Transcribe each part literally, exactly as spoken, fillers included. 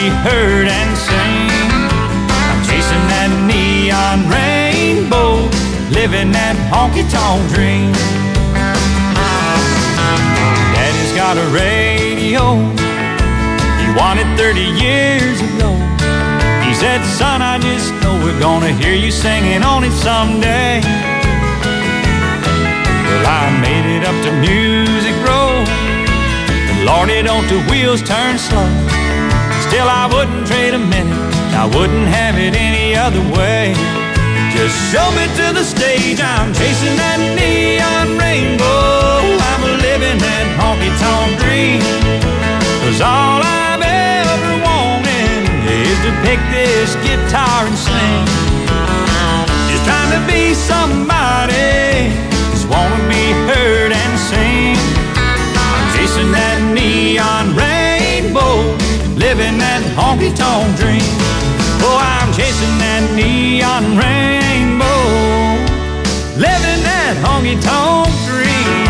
be heard and seen. I'm chasing that neon rainbow, living that honky-tonk dream. Daddy's got a radio, he won it thirty years ago. He said, son, I just know we're gonna hear you singing on it someday. Well, I made it up to Music Row, and Lordy, don't the wheels turn slow. Still, I wouldn't trade a minute, I wouldn't have it any other way. Just show me to the stage, I'm chasing that neon rainbow. I'm living that honky-tonk dream. 'Cause all I've ever wanted is to pick this guitar and sing. Just trying to be somebody, just wanna be heard and sing. I'm chasing that neon rainbow, living that honky-tonk dream. Oh, I'm chasing that neon rainbow, living that honky-tonk dream.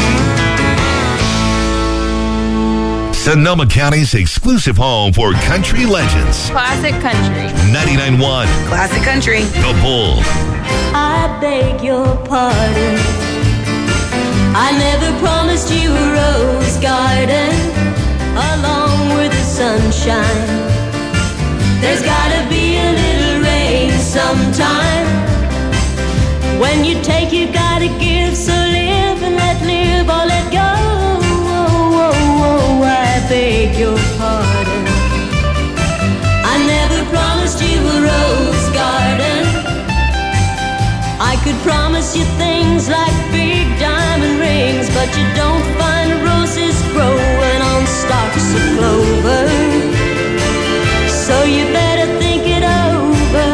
Sonoma County's exclusive home for country legends. Classic country. ninety-nine point one. Classic country. The Bull. I beg your pardon, I never promised you a rose garden along with the sunshine. There's gotta be a little rain sometime. When you take, you gotta give. So live and let live or let go. Oh, oh, oh, I beg your pardon, I never promised you a rose garden. I could promise you things like big diamond rings, but you don't find roses growing on stalks of clover. So you better think it over.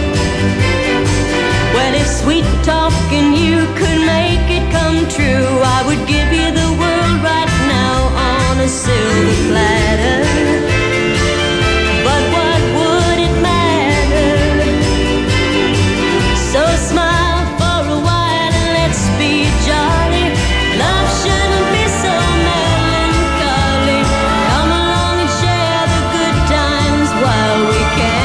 Well, if sweet talking you could make it come true, I would give you the world right now on a silver platter. But what would it matter? So smile for a while and let's be jolly. Love shouldn't be so melancholy. Come along and share the good times while we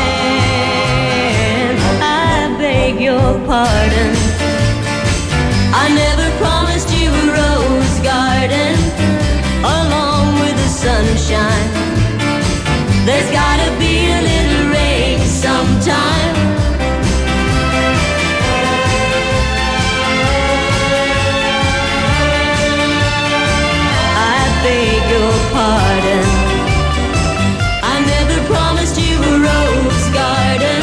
can. I beg your pardon, I never promised you a rose garden along with the sunshine. There's gotta be a little rain sometime. I beg your pardon, I never promised you a rose garden.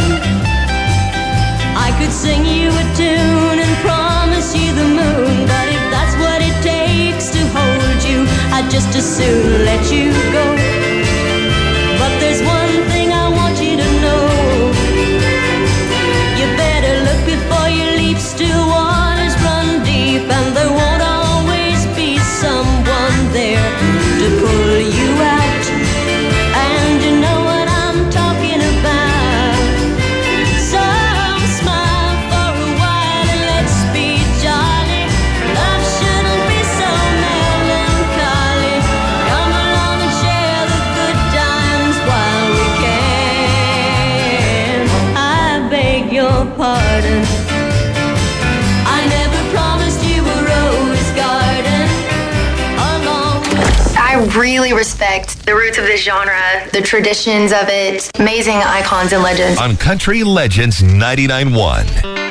I could sing you a tune and promise you the moon, but if that's what it takes to hold you, I'd just as soon let you go. But there's one thing I want you to know, you better look before you leap. Still waters run deep, and there won't always be someone there to pull you out. And you know what I'm talking about. So smile for a while and let's be jolly. Love shouldn't be so melancholy. Come along and share the good times while we can. I beg your pardon, I never promised you a rose garden along with... I really respect the roots of this genre, the traditions of it, amazing icons and legends. On Country Legends ninety-nine point one.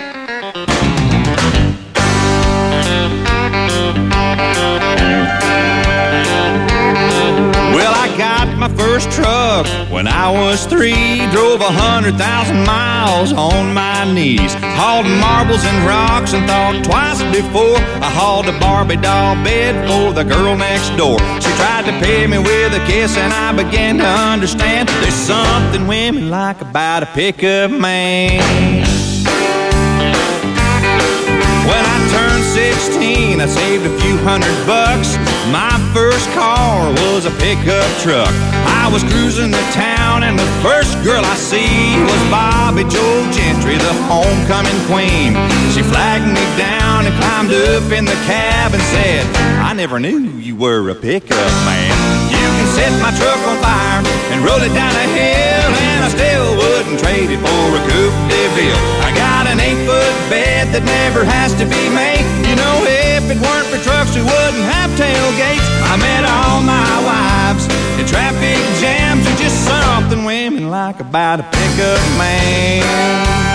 Well, I got my first truck when I was three. Drove a hundred thousand miles on my knees. Hauled marbles and rocks and thought twice before I hauled a Barbie doll bed for the girl next door. She tried to pay me with a kiss and I began to understand there's something women like about a pickup man. When I turned sixteen, I saved a few hundred bucks. My first car was a pickup truck. I was cruising to town and the first girl I see was Bobby Joe Gentry, the homecoming queen. She flagged me down and climbed up in the cab and said, I never knew you were a pickup man. You can set my truck on fire and roll it down a hill, and I still wouldn't trade it for a Coupe de Ville. I got an eight-foot bed that never has to be made. You know, if it weren't for trucks, we wouldn't have tailgates. I met all my wives in traffic jams, and just something women like about a pickup man.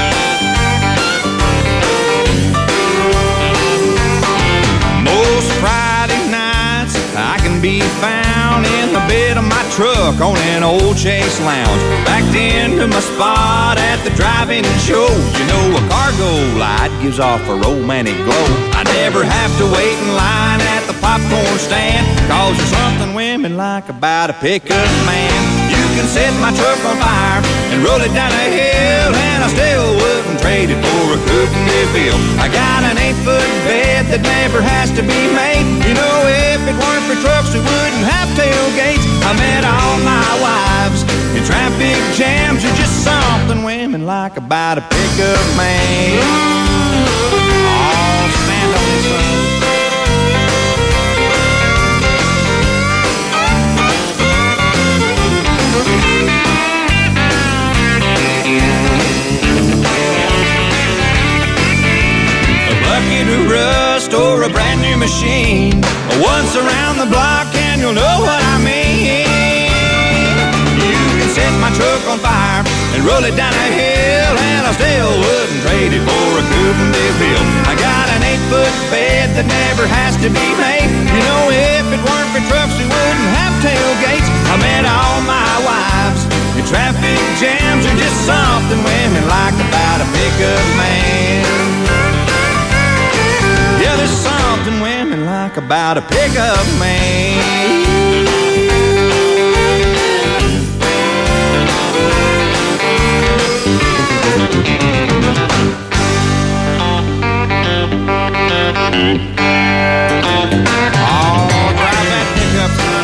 Most Friday nights I can be found in the bed of my truck on an old Chase Lounge, backed into my spot at the drive-in show. You know, a cargo light gives off a romantic glow. I never have to wait in line at the popcorn stand, cause there's something women like about a pickup man. You can set my truck on fire and roll it down a hill, and I still wouldn't trade it for a Coupe de Ville. I got an eight-foot bed that never has to be made. You know, if it weren't for trucks, we wouldn't have tailgates. I met all my wives in traffic jams, and just something women like about a pickup man. Oh, stand on this one. Bucket of rust or a brand new machine, once around the block and you'll know what I mean. You can set my truck on fire and roll it down a hill, and I still wouldn't trade it for a Coupe de Ville. I got an eight-foot bed that never has to be made. You know, if it weren't for trucks, we wouldn't have tailgates. I met all my wives in traffic jams, and just something women like about a pickup man. Yeah, there's something women like about a pickup man. Oh, drive that pickup, son.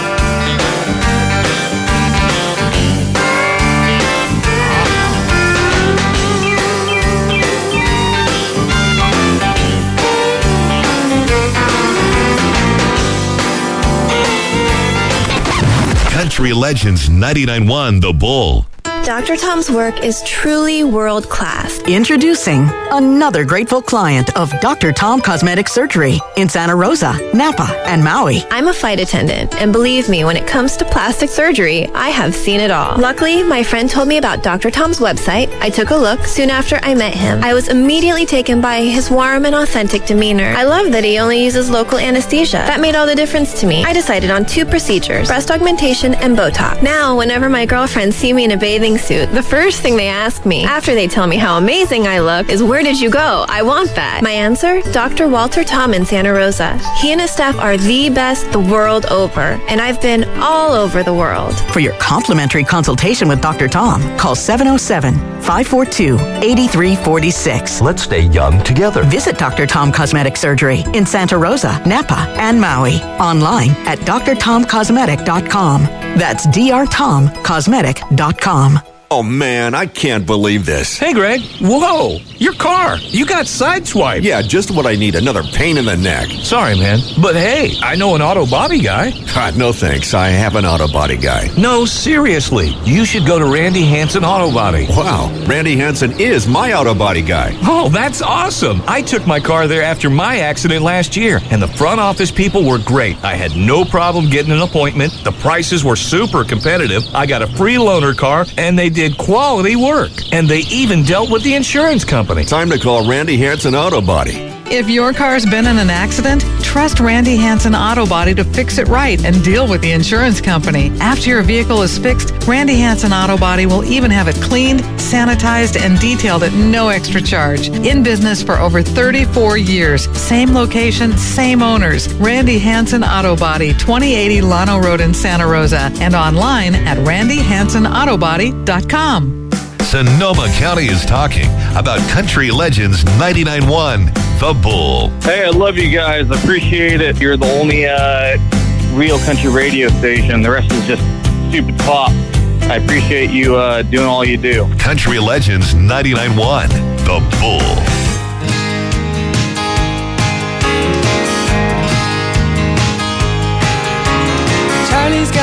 Country Legends ninety-nine point one The Bull. Doctor Tom's work is truly world-class. Introducing another grateful client of Doctor Tom Cosmetic Surgery in Santa Rosa, Napa, and Maui. I'm a flight attendant, and believe me, when it comes to plastic surgery, I have seen it all. Luckily, my friend told me about Doctor Tom's website. I took a look soon after I met him. I was immediately taken by his warm and authentic demeanor. I love that he only uses local anesthesia. That made all the difference to me. I decided on two procedures, breast augmentation and Botox. Now, whenever my girlfriends see me in a bathing suit, the first thing they ask me, after they tell me how amazing I look, is, where did you go? I want that. My answer? Doctor Walter Tom in Santa Rosa. He and his staff are the best the world over, and I've been all over the world. For your complimentary consultation with Doctor Tom, call seven oh seven, five four two, eight three four six. Let's stay young together. Visit Doctor Tom Cosmetic Surgery in Santa Rosa, Napa, and Maui. Online at d r tom cosmetic dot com. That's d r tom cosmetic dot com. Oh, man, I can't believe this. Hey, Greg. Whoa, your car. You got sideswiped. Yeah, just what I need, another pain in the neck. Sorry, man. But hey, I know an auto body guy. God, no thanks. I have an auto body guy. No, seriously. You should go to Randy Hansen Auto Body. Wow, Randy Hansen is my auto body guy. Oh, that's awesome. I took my car there after my accident last year, and the front office people were great. I had no problem getting an appointment. The prices were super competitive. I got a free loaner car, and they did quality work. And they even dealt with the insurance company. Time to call Randy Hansen Auto Body. If your car's been in an accident, trust Randy Hansen Auto Body to fix it right and deal with the insurance company. After your vehicle is fixed, Randy Hansen Auto Body will even have it cleaned, sanitized, and detailed at no extra charge. In business for over thirty-four years. Same location, same owners. Randy Hansen Auto Body, twenty eighty Llano Road in Santa Rosa, and online at randy hansen auto body dot com. Sonoma County is talking about Country Legends ninety-nine point one The Bull. Hey, I love you guys. I appreciate it. You're the only uh, real country radio station. The rest is just stupid pop. I appreciate you uh, doing all you do. Country Legends ninety-nine point one The Bull.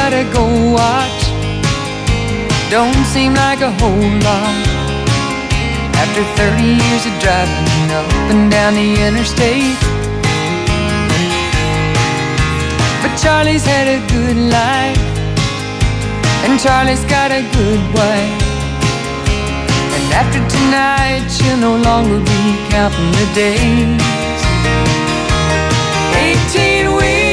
gotta go watch. Don't seem like a whole lot after thirty years of driving up and down the interstate. But Charlie's had a good life, and Charlie's got a good wife. And after tonight, she'll no longer be counting the days. Eighteen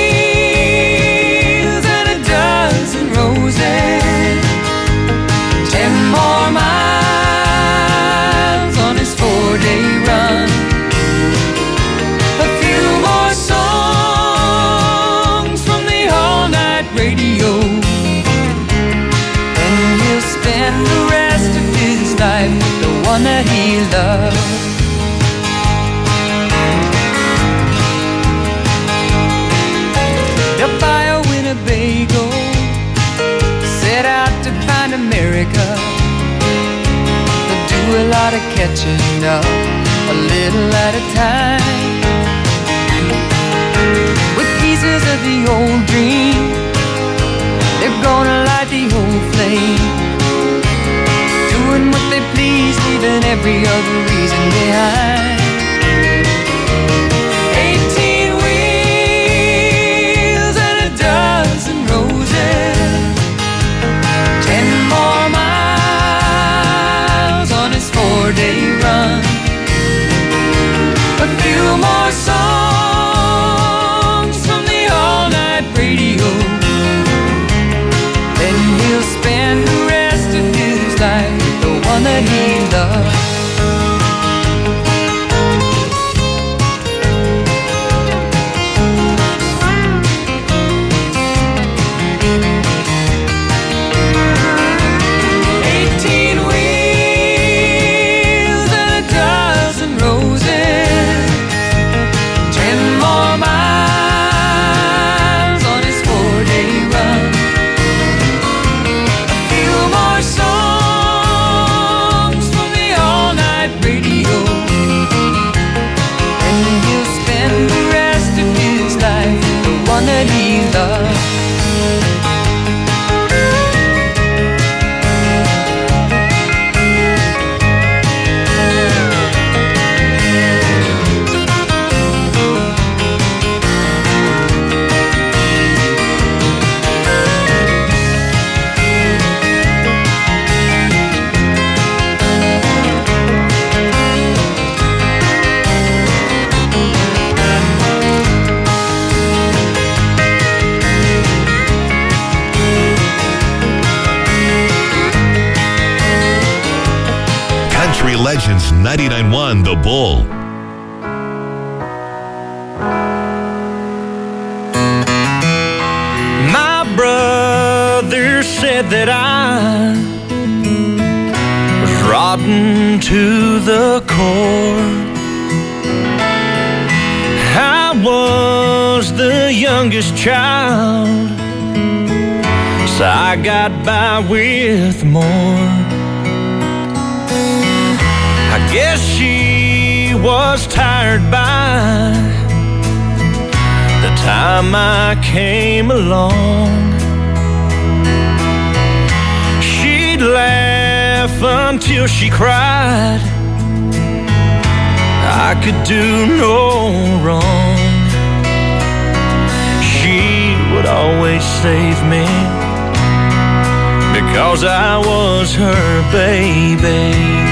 wheels and a dozen roses, ten more miles on his four-day run, a few more songs from the all-night radio, and he'll spend the rest of his life with the one that he loves. He'll buy a Winnebago, set out to find America. He'll do a lot of catching up, a little at a time, with pieces of the old dream. They're gonna light the old flame, doing what they please, leaving every other reason behind. Eighteen wheels and a dozen roses, ten more miles on his four-day run, a few more songs from the all-night radio. Then he'll spend the rest of his life with the one that he loves. Eighteen wheels and a dozen roses, ten more miles on his four-day run, a few more songs from the all-night radio, and he'll spend the rest of his life with the one that he loves. Country Legends ninety-nine point one The Bull. My brother said that I was rotten to the core. I was the youngest child, so I got by with more. I guess she was tired by the time I came along. She'd laugh until she cried. I could do no wrong. She would always save me because I was her baby.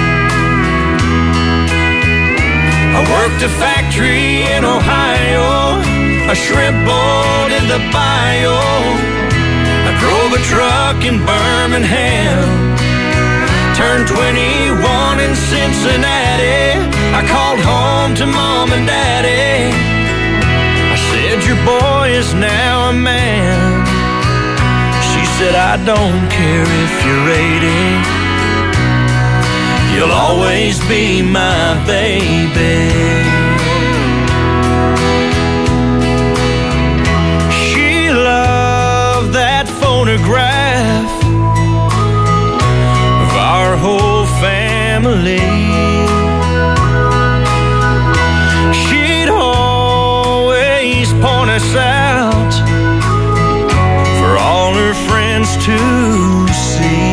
I worked a factory in Ohio, a shrimp boat in the bayou. I drove a truck in Birmingham, turned twenty-one in Cincinnati. I called home to mom and daddy. I said, your boy is now a man. She said, I don't care if you're eighty. You'll always be my baby. She loved that photograph of our whole family. She'd always point us out for all her friends to see.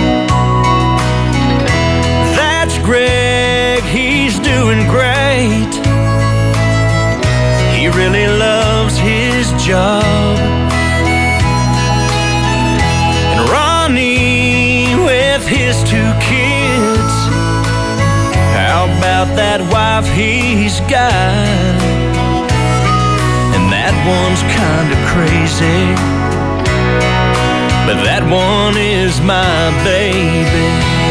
That's Greg, he's doing great. He really loves his job. And Ronnie with his two kids, how about that wife he's got? And that one's kinda crazy, but that one is my baby.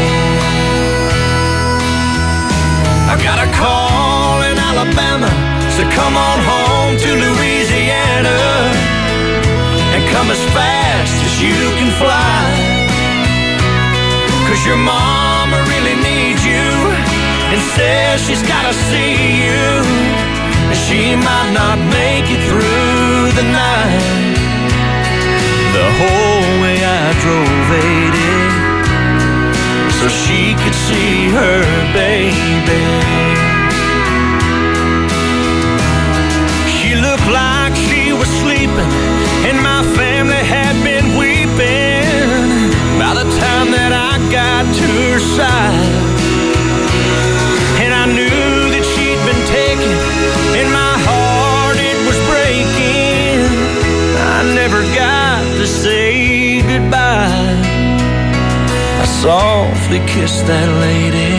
I got a call in Alabama, so come on home to Louisiana and come as fast as you can fly, 'cause your mama really needs you and says she's gotta see you, and she might not make it through the night. The whole way I drove eighty so she could see her baby. She looked like she was sleeping, and my family had been weeping by the time that I got to her side. And I knew that she'd been taken, and my heart, it was breaking. I never got to say goodbye. I softly kissed that lady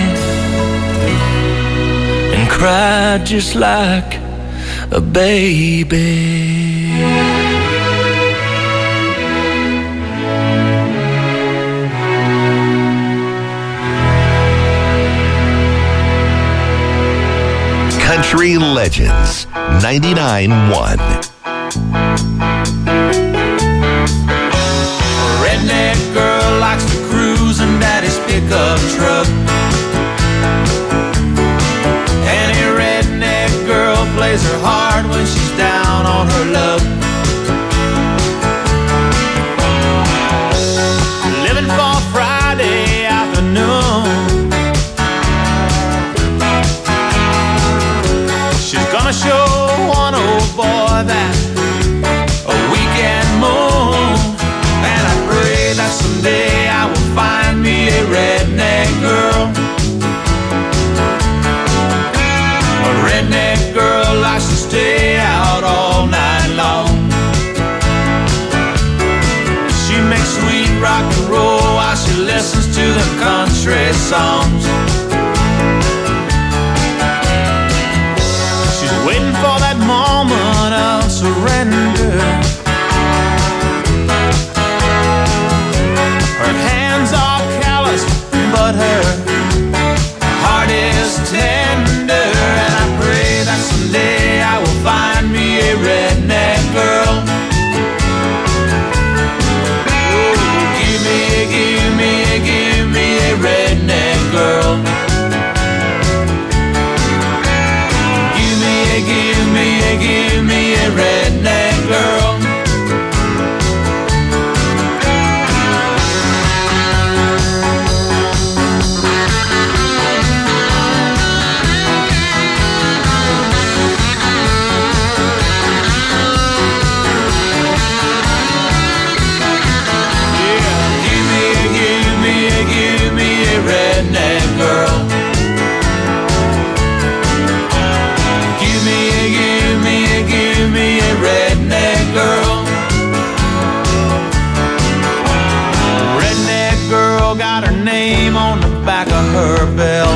and cried just like a baby. Country Legends ninety-nine point one. Redneck girl likes to cruise in daddy's pickup truck. Any redneck girl plays her hard when she's down on her luck. Living for Friday afternoon, she's gonna show one old boy that a weekend moon. And I pray that someday I will find me a redneck girl. A redneck girl likes to stay out all night long. She makes sweet rock and roll while she listens to the country songs. She's waiting for that moment of surrender. Her hands are calloused, but her heart is tender. And I pray that someday I will find me a redneck girl. Oh, give me, give me, give me a redneck girl. Give me, give me, give me a redneck girl. Redneck girl. Give me, give me, give me a redneck girl. Redneck girl got her name on the back of her belt.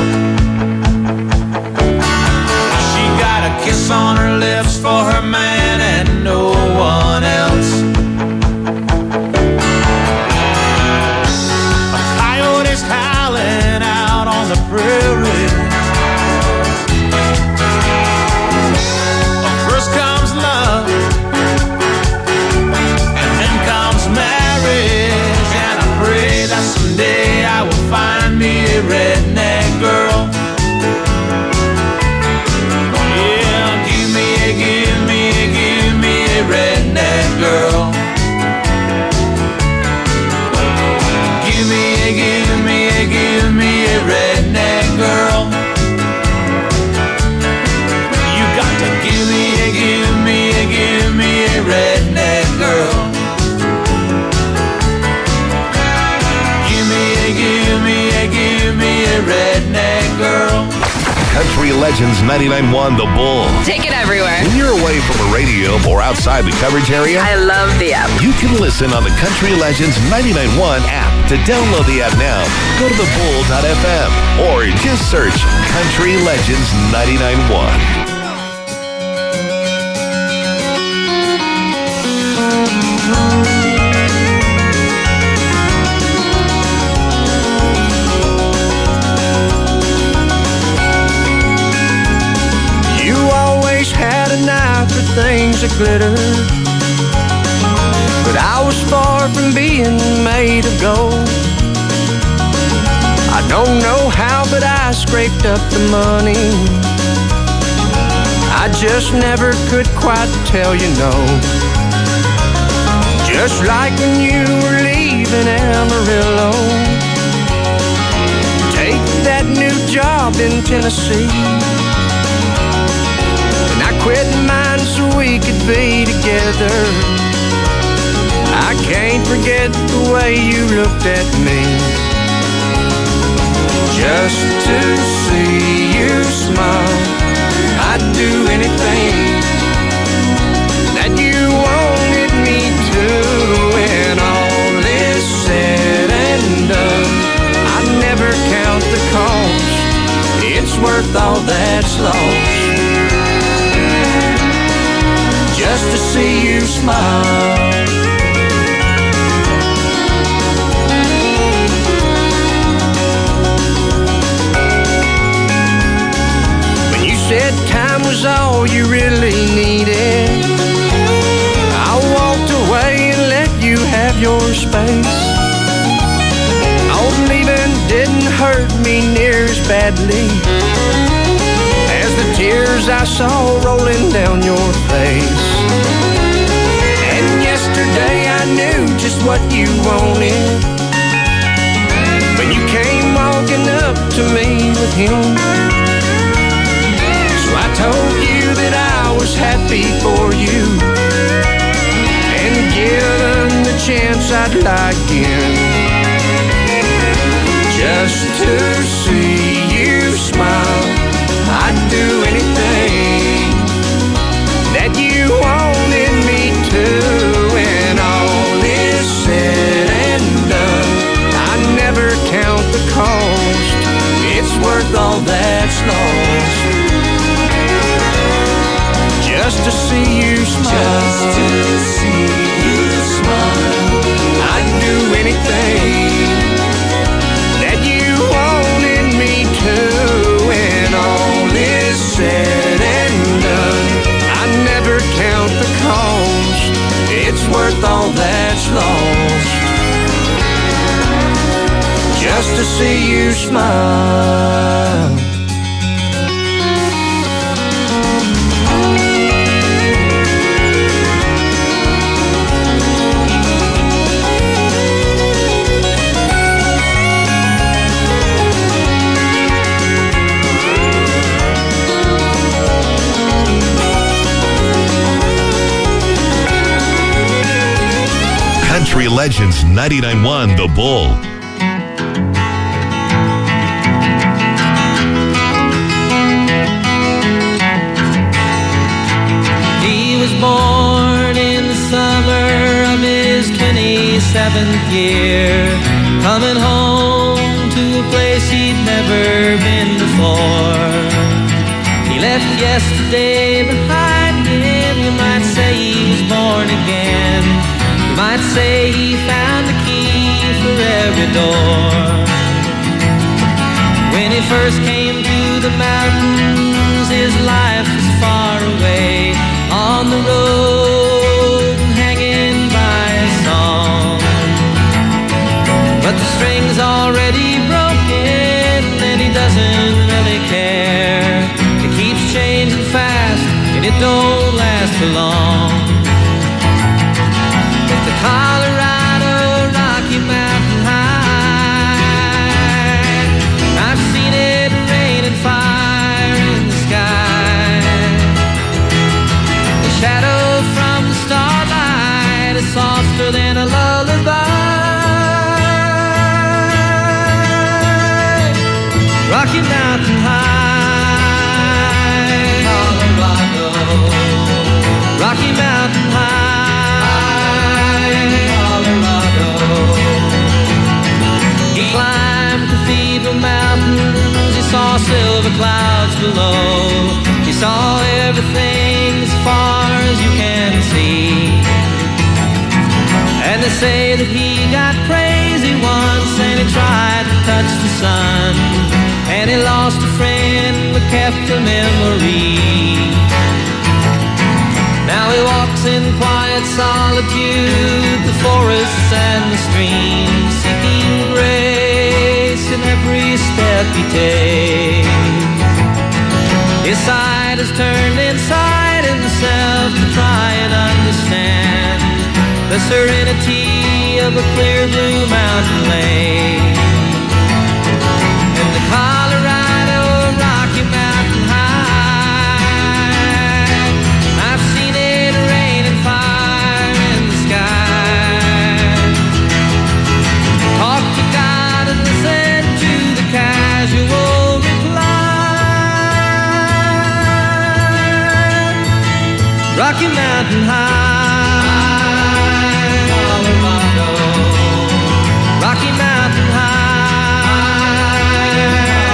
She got a kiss on her lips for her man and no one else. A coyote's howling out on the prairie. First comes love, and then comes marriage. And I pray that someday I will find me a redneck girl. Yeah, give me a, give me a, give me a redneck girl. Give me a, give me a, give me a redneck girl. You got to give me a, give me a, give me a redneck girl. Country Legends ninety-nine point one The Bull. Take it everywhere. When you're away from a radio or outside the coverage area, I love the app. You can listen on the Country Legends ninety-nine point one app. To download the app now, go to the bull dot f m or just search Country Legends ninety-nine point one. Had an eye for things that glitter, but I was far from being made of gold. I don't know how, but I scraped up the money. I just never could quite tell you no. Just like when you were leaving Amarillo, take that new job in Tennessee. Quit mine so we could be together. I can't forget the way you looked at me. Just to see you smile, I'd do anything that you wanted me to. When all is said and done, I'd never count the cost. It's worth all that's lost, just to see you smile. When you said time was all you really needed, I walked away and let you have your space. Old leaving didn't hurt me near as badly as the tears I saw rolling down your face. And yesterday I knew just what you wanted when you came walking up to me with him. So I told you that I was happy for you, and given the chance I'd lie again, just to see you smile. I'd do anything that you wanted me to. When all is said and done, I never count the cost. It's worth all that's lost, just to see you smile. Just to see you smile. I'd do anything that you wanted me to. When all is said and done, I never count the cost. It's worth all that's lost, just to see you smile. Country Legends ninety-nine point one The Bull. He was born in the summer of his twenty-seventh year, coming home to a place he'd never been before. He left yesterday behind him. You might say he was born again. Might say he found the key for every door. When he first came to the mountains, his life was far away, on the road and hanging by a song. But the string's already broken and he doesn't really care. It keeps changing fast and it don't last for long. Colorado, Rocky Mountain High, I've seen it rain and fire in the sky. The shadow say that he got crazy once and he tried to touch the sun, and he lost a friend but kept a memory. Now he walks in quiet solitude, the forests and the streams, seeking grace in every step he takes. His sight has turned inside himself to try and understand the serenity of a clear blue mountain lake. And the Colorado Rocky Mountain High, I've seen it rain and fire in the sky. Talk to God and listen to the casual reply. Rocky Mountain High, Colorado, Rocky Mountain High,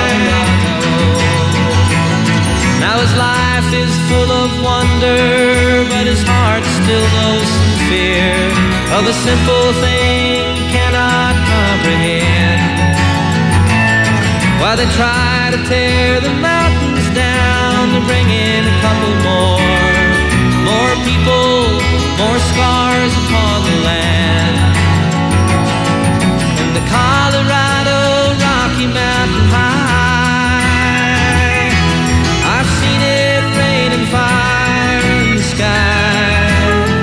Colorado. Now his life is full of wonder, but his heart still knows some fear of a simple thing he cannot comprehend. While they try to tear the mountains down to bring in a couple more, more people, more scars upon the land. And the Colorado Rocky Mountain High, I've seen it rain and fire in the sky.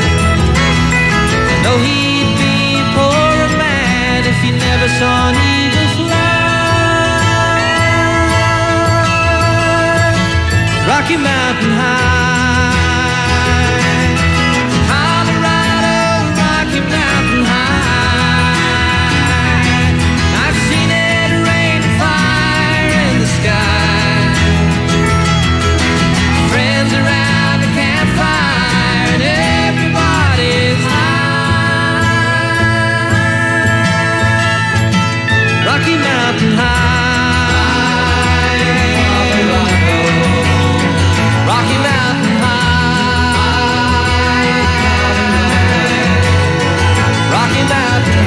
I know he'd be a poor man if he never saw an eagle fly. Rocky Mountain High, Rocky Mountain High, Colorado, Rocky Mountain High, Rocky Mountain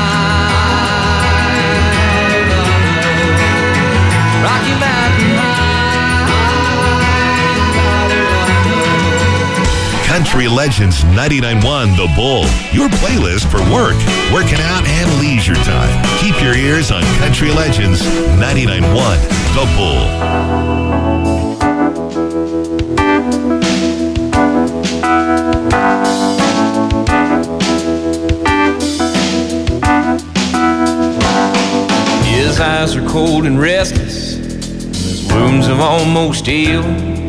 High, Rocky Mountain High. Country Legends ninety-nine point one The Bull, your playlist for work, working out, and leisure time. Keep your ears on Country Legends ninety-nine point one The Bull. His eyes are cold and restless, his wounds have almost healed,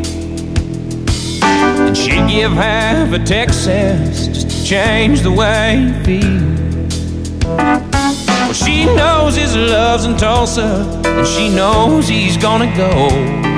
and she'd give half a Texas just to change the way he feels. Well, she knows his love's in Tulsa, and she knows he's gonna go.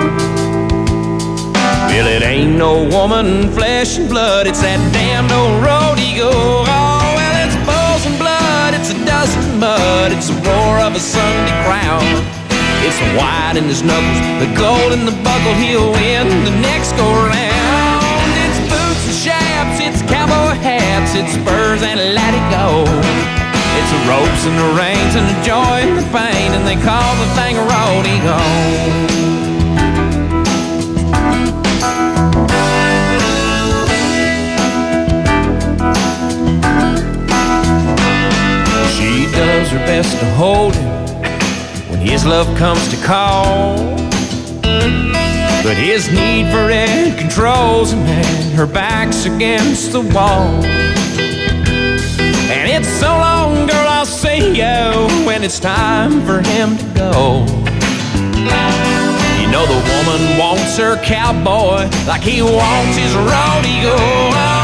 Well, it ain't no woman, flesh and blood, it's that damned old road he go. Oh, well, it's bulls and blood, it's a dust and mud, it's the roar of a Sunday crowd. It's the white in his knuckles, the gold in the buckle, he'll win the next go round. It's boots and chaps, it's cowboy hats, it's spurs and let it go. It's the ropes and the reins and the joy and the pain, and they call the thing a rodeo. She does her best to hold him when his love comes to call, but his need for it controls him, and her back's against the wall. And it's so long, girl, I'll see you when it's time for him to go. You know the woman wants her cowboy like he wants his rodeo.